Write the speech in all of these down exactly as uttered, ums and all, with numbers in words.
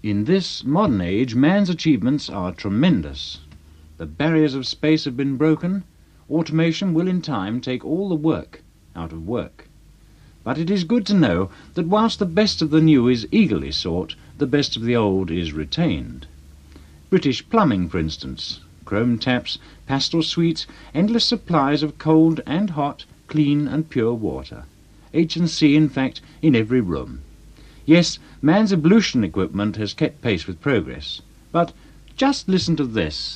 In this modern age, man's achievements are tremendous. The barriers of space have been broken. Automation will in time take all the work out of work. But it is good to know that whilst the best of the new is eagerly sought, the best of the old is retained. British plumbing, for instance, chrome taps, pastel suites, endless supplies of cold and hot, clean and pure water. H and C, in fact, in every room. Yes, man's ablution equipment has kept pace with progress. But just listen to this.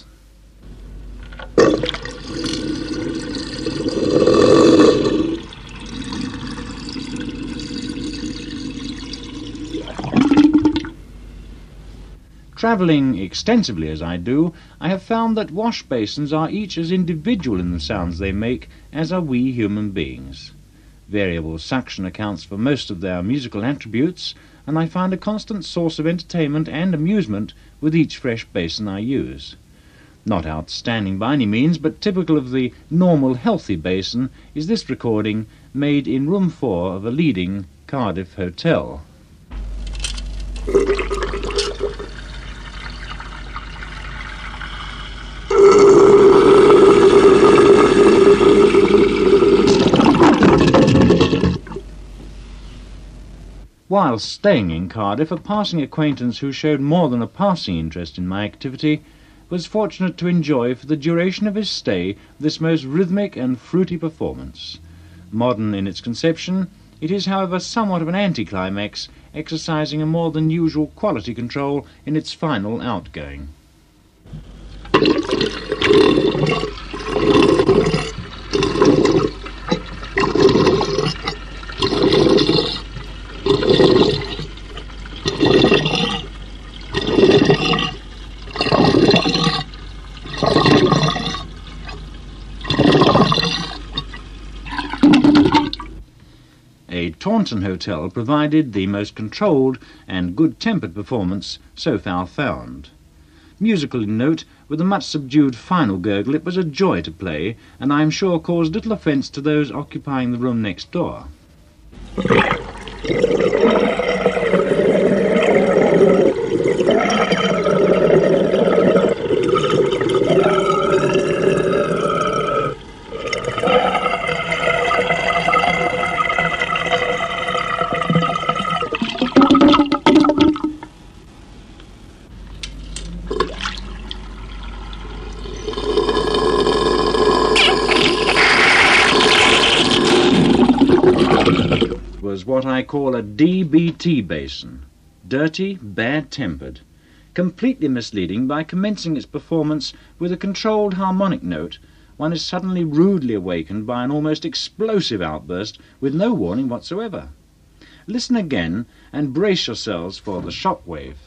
Travelling extensively as I do, I have found that wash basins are each as individual in the sounds they make as are we human beings. Variable suction accounts for most of their musical attributes, and I find a constant source of entertainment and amusement with each fresh basin I use. Not outstanding by any means, but typical of the normal healthy basin is this recording made in room four of a leading Cardiff hotel. While staying in Cardiff, a passing acquaintance who showed more than a passing interest in my activity was fortunate to enjoy for the duration of his stay this most rhythmic and fruity performance. Modern in its conception, it is however somewhat of an anticlimax, exercising a more than usual quality control in its final outgoing. A Taunton hotel provided the most controlled and good-tempered performance so far found. Musical in note, with a much subdued final gurgle, it was a joy to play, and I am sure caused little offence to those occupying the room next door. Was what I call a D B T basin, dirty, bad-tempered, completely misleading. By commencing its performance with a controlled harmonic note, one is suddenly rudely awakened by an almost explosive outburst with no warning whatsoever. Listen again and brace yourselves for the shock wave.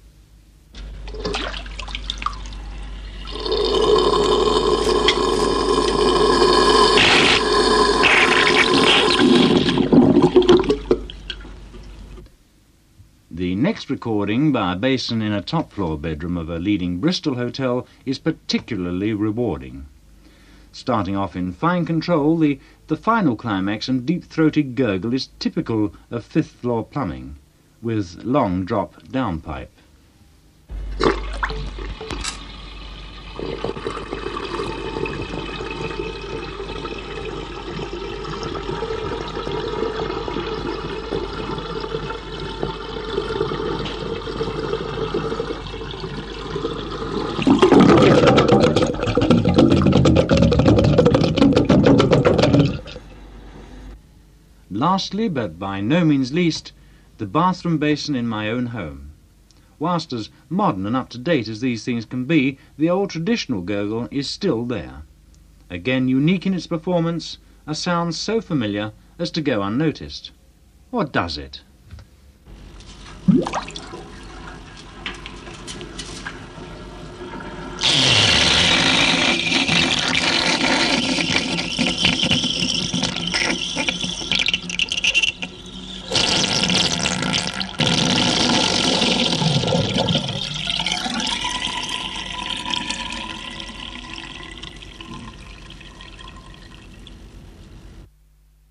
The next recording by a basin in a top-floor bedroom of a leading Bristol hotel is particularly rewarding. Starting off in fine control, the, the final climax and deep-throated gurgle is typical of fifth-floor plumbing, with long drop downpipe. Lastly, but by no means least, the bathroom basin in my own home. Whilst as modern and up-to-date as these things can be, the old traditional gurgle is still there. Again unique in its performance, a sound so familiar as to go unnoticed. Or does it?